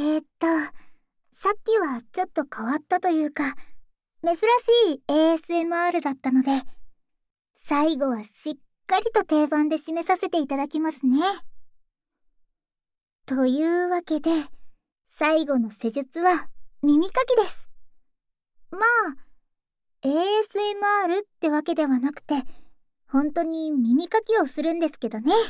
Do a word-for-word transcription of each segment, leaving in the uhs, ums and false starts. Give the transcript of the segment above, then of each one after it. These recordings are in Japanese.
ーっと、さっきはちょっと変わったというか、珍しい エーエスエムアール だったので、最後はしっかりと定番で締めさせていただきますね。というわけで、最後の施術は耳かきです。まあ、エーエスエムアール ってわけではなくて、本当に耳かきをするんですけどね。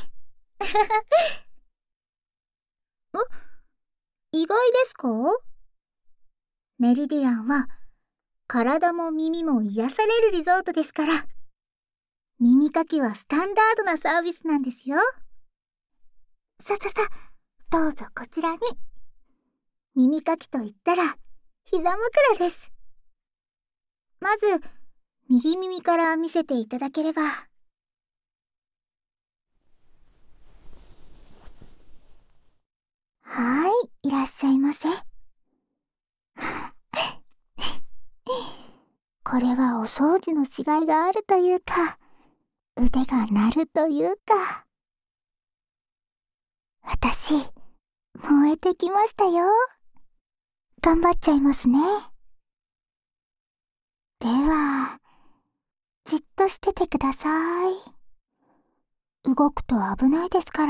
ん？意外ですか？メリディアンは、体も耳も癒されるリゾートですから、耳かきはスタンダードなサービスなんですよ。さささ、どうぞこちらに。耳かきと言ったら、膝枕です。まず、右耳から見せていただければ。はーい、いらっしゃいませ。これはお掃除のしがいがあるというか、腕が鳴るというか。私、燃えてきましたよ。頑張っちゃいますね。では、じっとしててください。動くと危ないですから。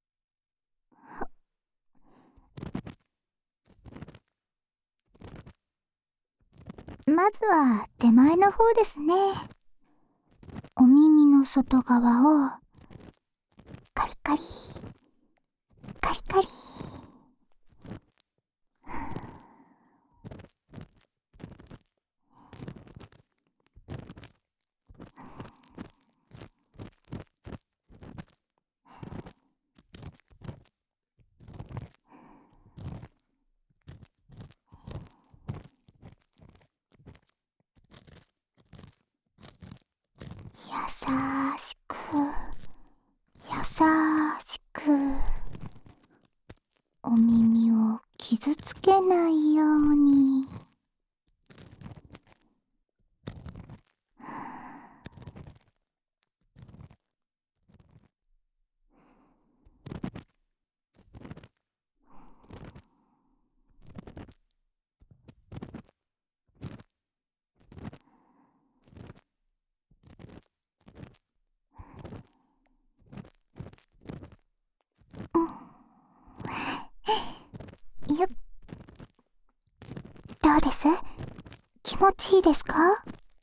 まずは手前の方ですね。お耳の外側をカリカリカリカリ。やさしくやさしく、お耳を傷つけないように。よっ。どうです？気持ちいいですか？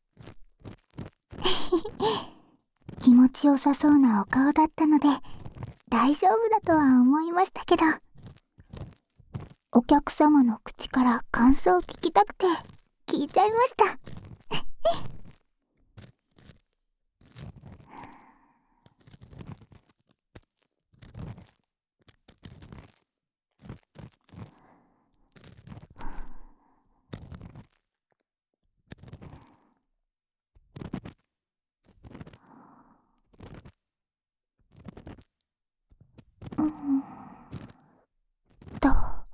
気持ちよさそうなお顔だったので、大丈夫だとは思いましたけど、お客様の口から感想を聞きたくて、聞いちゃいました。うーんと。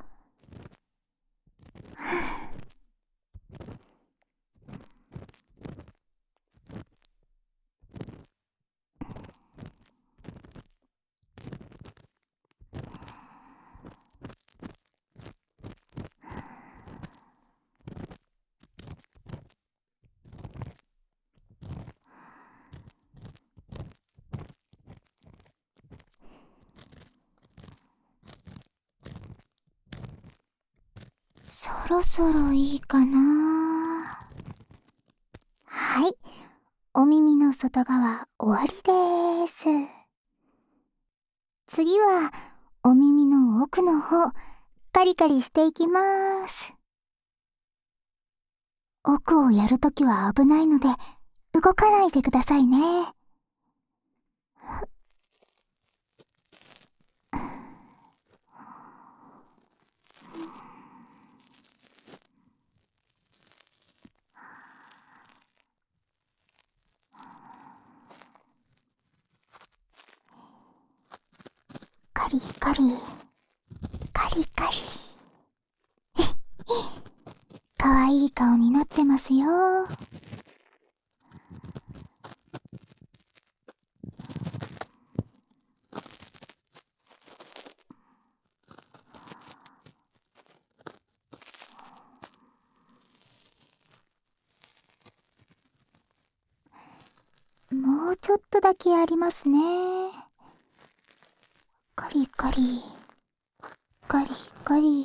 そろそろいいかな。はい、お耳の外側終わりです。次はお耳の奥の方、カリカリしていきます。奥をやるときは危ないので、動かないでくださいね。カリカリカリカリ。かわいい顔になってますよ。 ちょっとだけありますね。カリカリ、カリカリ。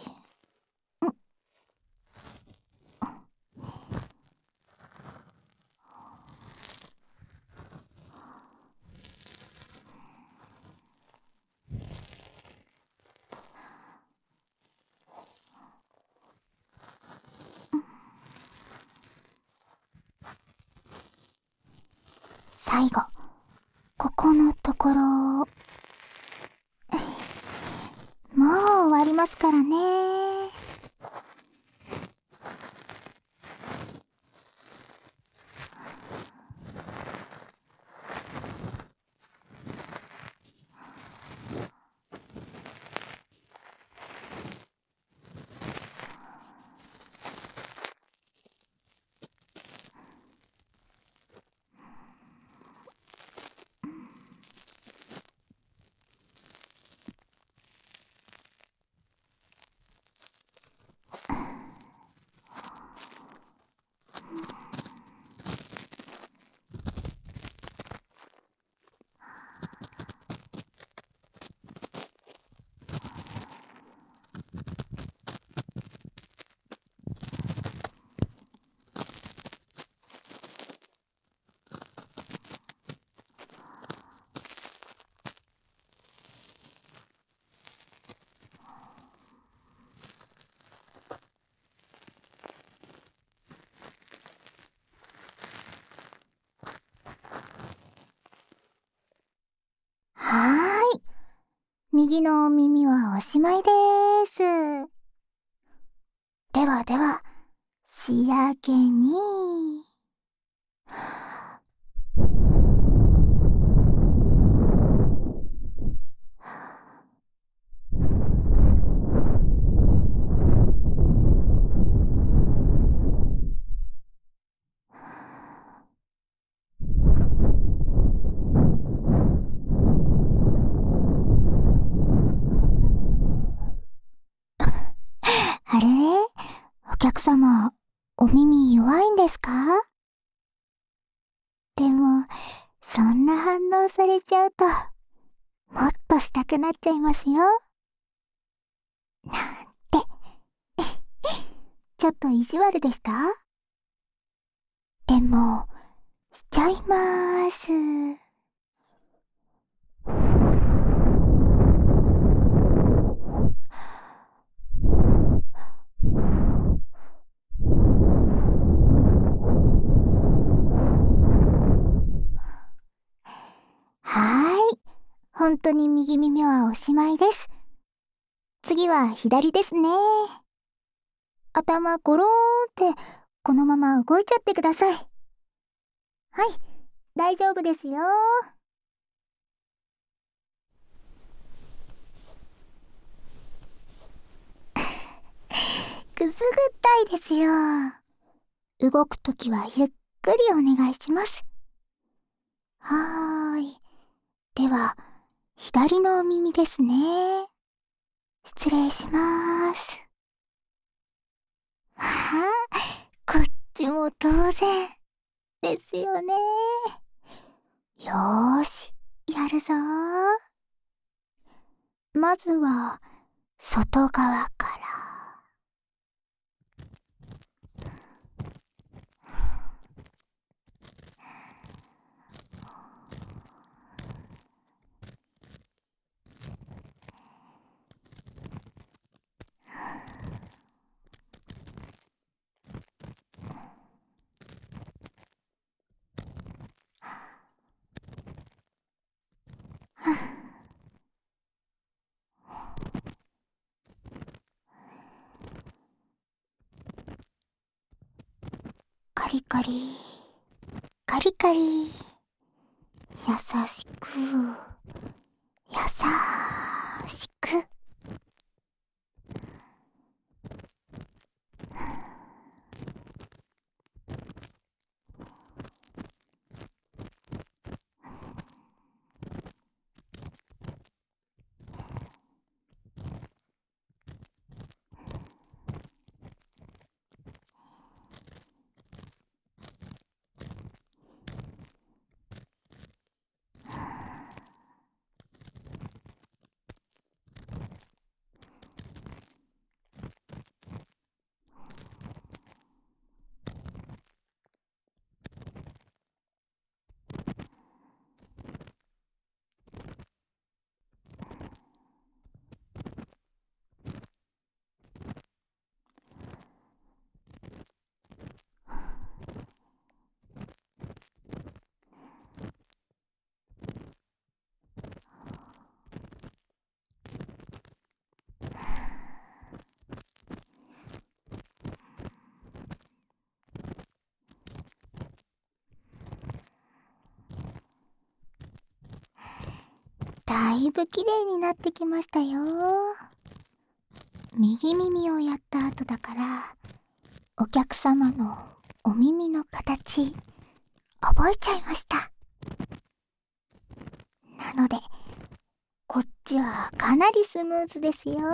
最後、ここのところ、もう終わりますからね。はーい。右の耳はおしまいでーす。ではでは、仕上げに。あれ、お客様、お耳弱いんですか？でも、そんな反応されちゃうと、もっとしたくなっちゃいますよ。なんて。ちょっと意地悪でした？でも、しちゃいまーす。はーい。本当に右耳はおしまいです。次は左ですね。頭ゴローンって、このまま動いちゃってください。はい、大丈夫ですよ。くすぐったいですよ。動くときはゆっくりお願いします。はーい。では、左のお耳ですね。失礼しまーす。はあ、こっちも当然。ですよね。よーし、やるぞー。まずは、外側から。カリカリ、カリカリ。優しく、優しく。 だいぶ綺麗になってきましたよ。右耳をやった後だから、お客様のお耳の形、覚えちゃいました。なので、こっちはかなりスムーズですよ。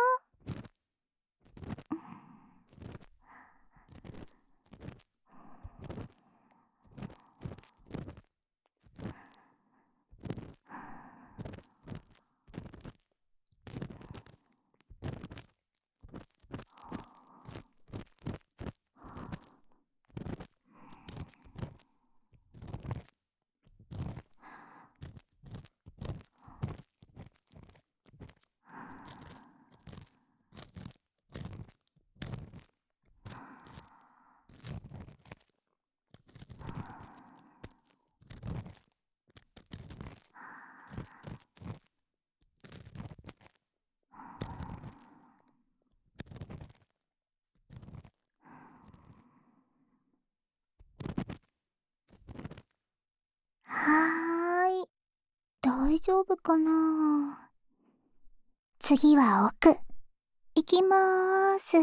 はーい。大丈夫かな。次は奥。行きまーす。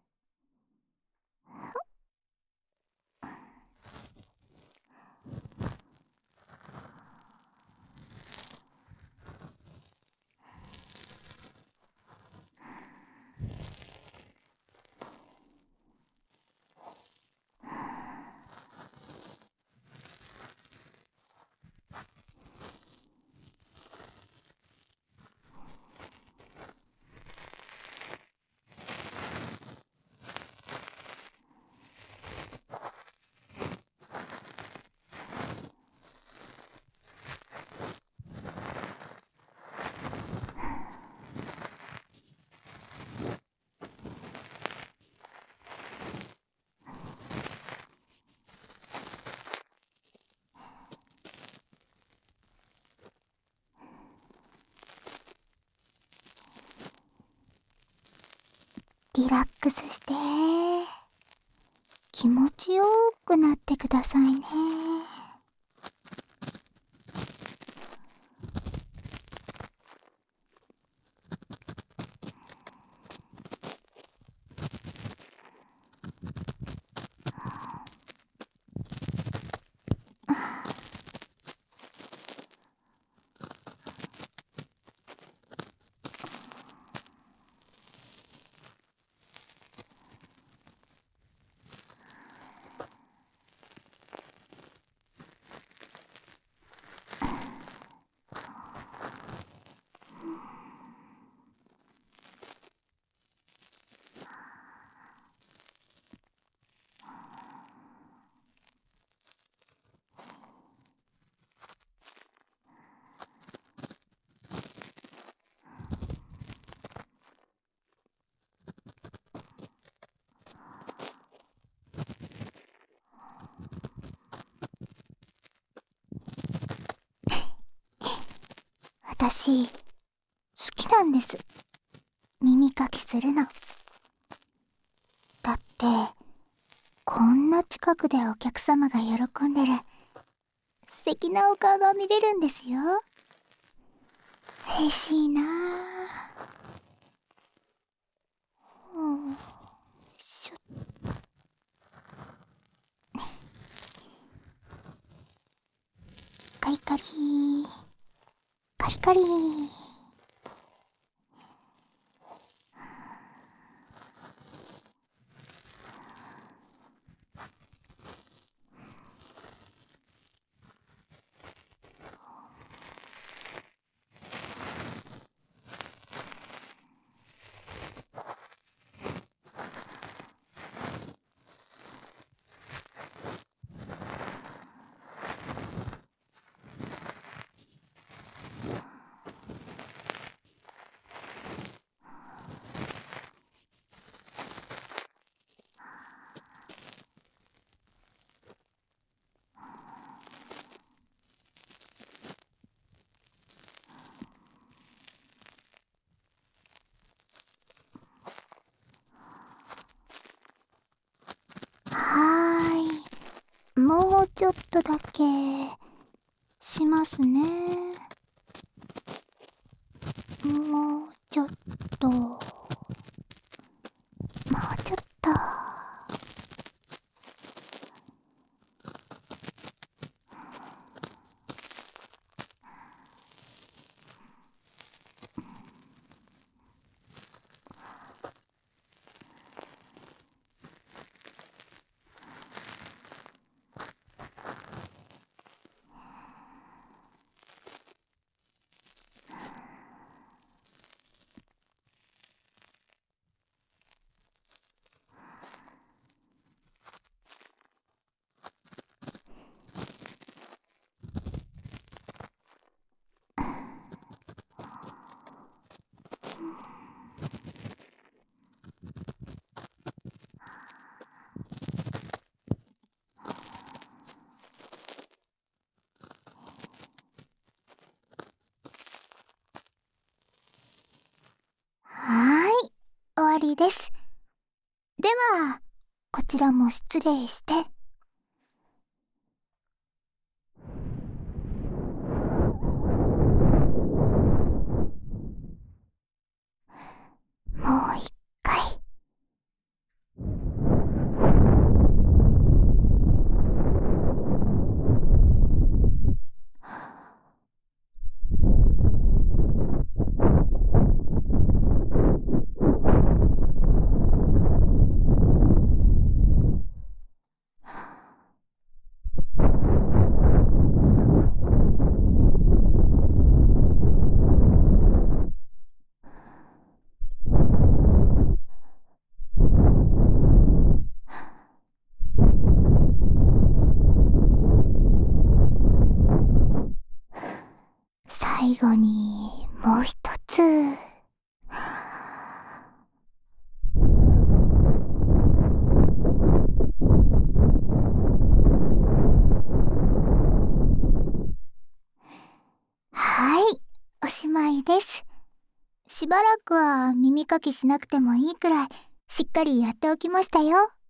リラックスして気持ちよくなってくださいね。私、好きなんです。耳かきするの。だって、こんな近くでお客様が喜んでる素敵なお顔が見れるんですよ。嬉しいなぁ。うんしょカリカリカリカリ。はーい。もうちょっとだけしますね。 もうちょっと、もうちょっと。はーい、終わりです。では、こちらも失礼して。もう一回。最後にもう一つ。はい、おしまいです。しばらくは耳かきしなくてもいいくらいしっかりやっておきましたよ。